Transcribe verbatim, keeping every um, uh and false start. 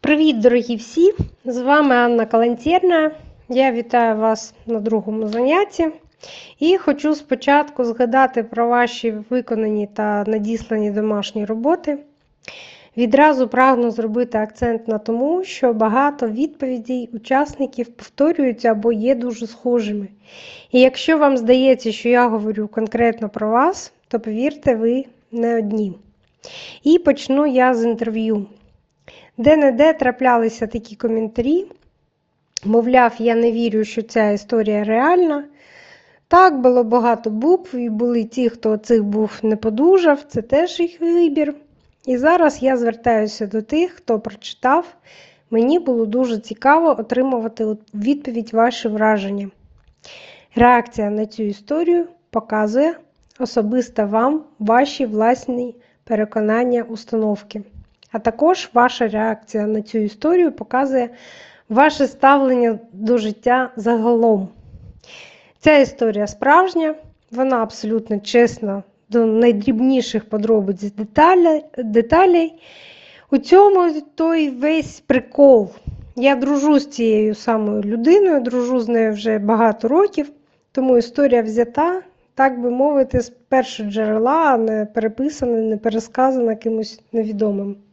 Привіт, дорогі всі! З вами Анна Калантерна. Я вітаю вас на другому занятті. І хочу спочатку згадати про ваші виконані та надіслані домашні роботи. Відразу прагну зробити акцент на тому, що багато відповідей учасників повторюються або є дуже схожими. І якщо вам здається, що я говорю конкретно про вас, то повірте, ви не одні. І почну я з інтерв'ю. Де-не-де траплялися такі коментарі, мовляв, я не вірю, що ця історія реальна. Так, було багато букв, і були ті, хто цих букв не подужав, це теж їх вибір. І зараз я звертаюся до тих, хто прочитав. Мені було дуже цікаво отримувати відповідь ваші враження. Реакція на цю історію показує особисто вам ваші власні переконання, установки. А також ваша реакція на цю історію показує ваше ставлення до життя загалом. Ця історія справжня, вона абсолютно чесна до найдрібніших подробиць деталей. У цьому той весь прикол. Я дружу з цією самою людиною, дружу з нею вже багато років, тому історія взята, так би мовити, з першого джерела, а не переписана, не пересказана кимось невідомим.